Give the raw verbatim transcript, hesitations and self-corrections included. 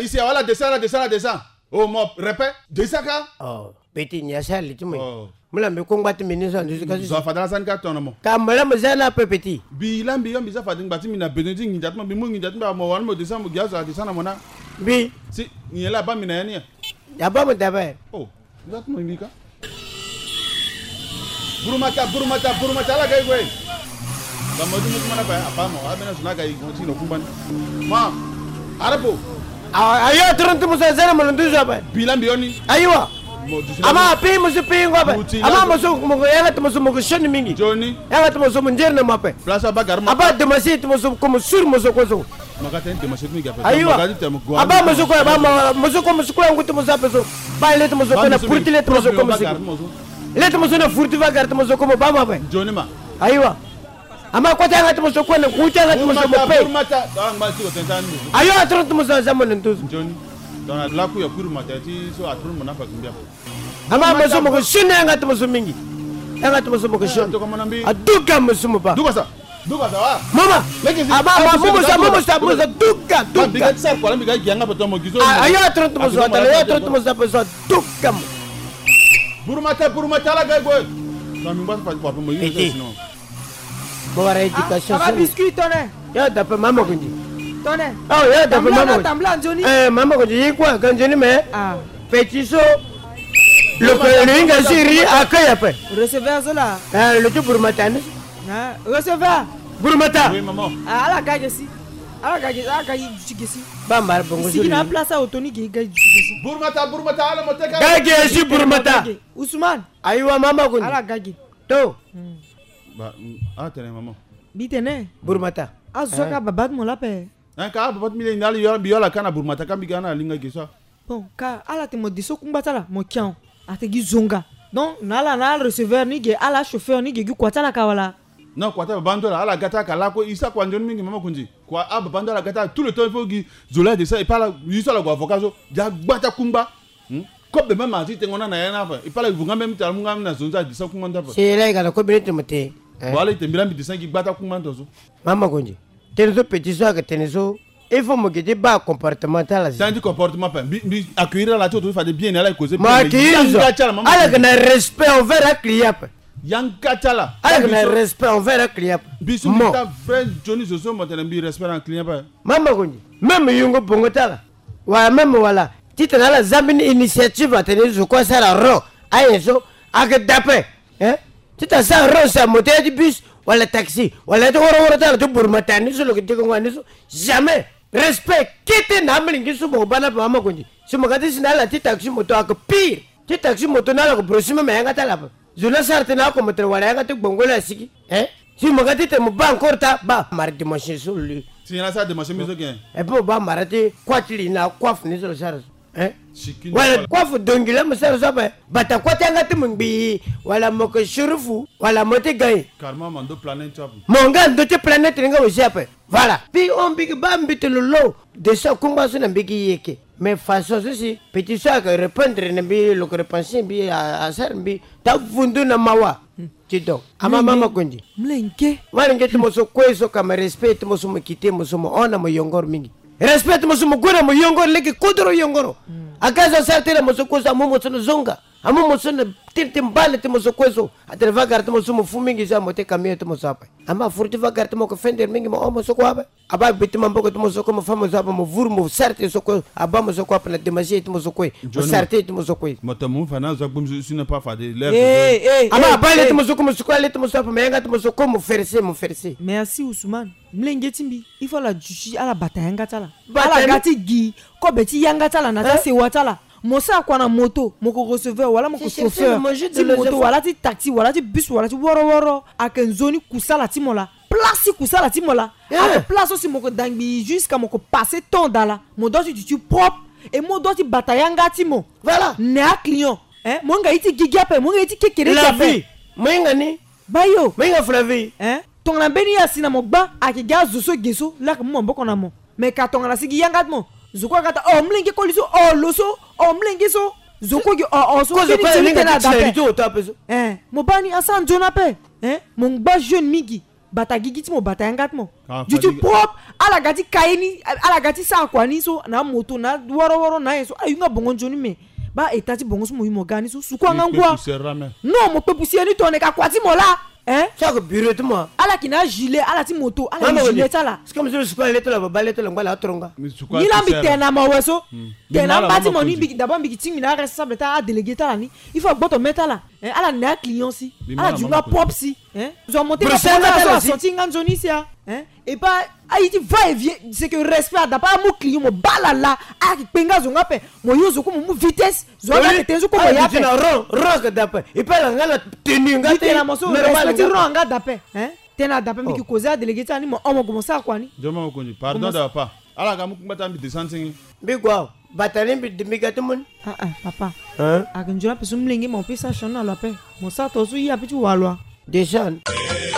ici, voilà, descends là, descends là, descends. Oh, mon, répète, descends là. Oh, petit, il y a ça, les tout. Mula me combat ministre de l'éducation. Ça fait dans cinq ans non. Quand me la me zana peu petit. Bi la bi bi ça fait bâti mina benendi ngi jatma bi mo ngi jatma mo wan mo descend mo gaza descend mona. Bi si ni la ba mina ni. Ya ba mo dabe. Oh, jatma ngi ka. Burumata burumata burumata la gay goy. Ba mo di mo mana ba apa mo abena suna gay ko tino kumban. Ma arabo. Ayo trente mo zana mo ndu zabe. Bi la bi oni. Aywa. Ama pe musu pe ngoba ama musu mugo yanga musu mugo shoni mingi Johnny yanga musu munjerne mape plaza bagar ma aba de masit musu comme sur musu ko so magata de masit mi gape magati tamo go aba musu ko aba musu ko musu ko ngutu musu apeso ba le musu ko na furti le musu ko musu le musu na furti vagar musu ko ba mape Johnny ma aywa ama ko tanga musu ko na kuta nga musu mo pe mata dang ma ti ko tentani ayo trente musu zaman ntus Johnny dans la ku ya kuru mata ti so aturu mo na pa kumbia ama musu mo ko shine nga musu mingi nga musu mo ko shine aduka musu mo ba duka sa duka sa wa mama ama ama mumu sa mumu sa mumu duka duka biga sa ko biga gianga pa to mo gizo ayo trente musu atale ayo trente musu pa duka burumata burumata la gay boy na mi ba fa pa mo yuse sino mo wara education aba biscuit tonne ya da pa mama kunji tonne oh ya da pa mama tambla Johnny eh mama kunji quoi quand Johnny mais ah petit so le que siri akaya pe receveur zola eh le tout pour matane ah receveur pour mata oui maman ala gaje si ala gaje ala gaje jigesi ba mar bongo si na place autoni ge gaje jigesi burmata burmata ala moteka gaje si pour mata Ousmane aywa mama kun ala gaje to ba ah tene maman bitene pour mata azoka babat mo la pe hein ka babat mi le ndali yo biola kana burmata ka bigana linga gesa bon ka ala te mo diso kumbatala mo kian ategi zonga donc nala na receveur ni ge ala chauffeur ni ge gu kwatala kawala non kwata bandola ala gata kala ko isa kwa njoni mingi mama kunji kwa ab bandola gata tout le temps il faut gi zola de ça et pas la isa la avocat so ja gbata kumba ko be mama ti tengona na yana fa il parle vunga même ta munga na zonza disa kumanda fa c'est là gala ko binete mate wala itembira mbi disa gi gbata kumanda so mama kunji tenezo petit so ka tenezo il faut me guider bas comportemental. C'est un comportement pas bi accueillir la chose faire bien là causer ma ala kana respect envers la client yanka chala ala kana respect envers la client bisu ta frère Johnny Zozo maintenant bi respect en client pas mama kunji même yungo bongo tala wa même wala titana la zamini initiative atene zo quoi ça la ro ayeso aga dape hein tita ça ro ça moteur du bus wala taxi wala to woro woro tala to burmatani so lo ke ko ngani so jamais respect kete na mlingi sumo bana pa mama kunji sumo kati sinala ti taxi moto ak pire ti taxi moto na ko prosima me ngata la zuna sarte na ko moto wala ngata bongola siki eh sumo kati te mo ba encore ta ba mar de machine sur lui si na ça de machine miso gain et pour ba marati kwatili na kwaf ni so sar eh wala kwaf dongila mo sar so ba bata kwata ngata mbi wala mo ko shurufu wala mo te gain karma mando planète chap mon gars de te planète nga o jape voilà puis on big bambi te le lot de ça kumba so na bigi yeke mais façon ceci petit ça que répondre na bi le que penser bi à ça bi ta fundu na mawa tito ama mama kunji mlenke wala ngeti mo so kweso kama respect mo so mo kite mo so mo ona mo yongor mingi respect mo so mo gura mo yongor leki kudro yongoro akaza sartela mo so kosa mo mo so zonga amu mo so tirti mbale te mo so kweso atreva garta mo so mo fumingi za mo te kamio te mo sapa ama furti va garta mo ko fender mingi mo mo so ko aba aba bitima mboko te mo so ko mo famo zapa mo vur mo sarte so ko aba mo so ko apna demagie te mo so ko mo sarte te mo so ko mo te mo fana za bum je ne pas faire de l'air eh eh ama bale te mo so ko mo so ko ale te mo sapa menga te mo so ko mo ferse mo ferse merci Ousmane mlenge timbi il faut la jushi ala batayanga tala ala gati gi ko beti yanga tala na ta se watala mosa kwa na moto moko receveur wala moko chauffeur ti moto wala ti taxi wala ti bus wala ti woro woro akenzoni kusala ti mola place kusala ti mola a place aussi moko dangi jusqu'à moko passer temps dans mo doit tu tu propre et mo doit ti batayanga ti mo voilà ne a client hein mo nga iti gigape mo nga iti kekere la vie mo nga ni bayo mo nga flavi hein ton na beni asina mo gba akiga zoso geso la ko mo mboko na mo mais ka ton na sigi yanga mo zoko kata oh mlingi ko liso oh loso oh mlingi so zoko gi oh oh so ko ko linga na da pe eh mo bani asan jona pe eh mon gba jeune migi bata gigi ti mo bata yanga mo Ah, jutu fadiga. pop ala gati kaini ala gati sa kwa ni so na moto na woro woro na so ayunga bongo njoni me ba etati bongo so mo yimo gani so su kwa ngangwa non mo pe poussière ni to ne ka kwati mo la hein chaque bureau to mo ala kina gilet ala ti moto ala gilet tala c'est comme si le square leto la baba leto la ngala tronga ni la mi tena ma weso tena bati mo ni bi d'abord bi ting mina responsable ta a délégué tala ni il faut boto metala hein ala na client si ala junga pop si hein zo monter la ça sorti nganzoni si hein et pas aïti va et vient c'est que respect da pas mo client mo balala a ki penga zo ngape mo yozo ko mo vitesse zo ga tenzo ko mo ya pe ron ron d'après et pas la ngala tenue ngate tena mo so respect ron nga d'après hein tena d'après mi ki causer délégué tala ni mo on mo commencer à quoi ni joma ko ni pardon da pa ala ga mu mbata mi descending bigwa batali bi dimigato mun ah ah papa hein akanjura pesu mlingi mo pesa shona la pe mo sa to su ya pichu walwa descend